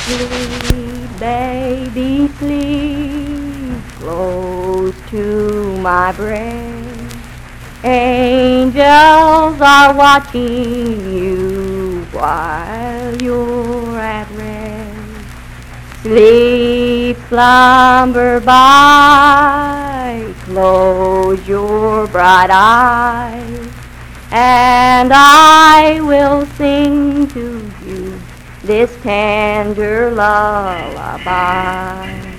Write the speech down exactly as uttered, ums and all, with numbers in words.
Sleep, baby, sleep close to my breast. Angels are watching you while you're at rest. Sleep, slumber by, close your bright eyes, and I will sing to you this tender lullaby.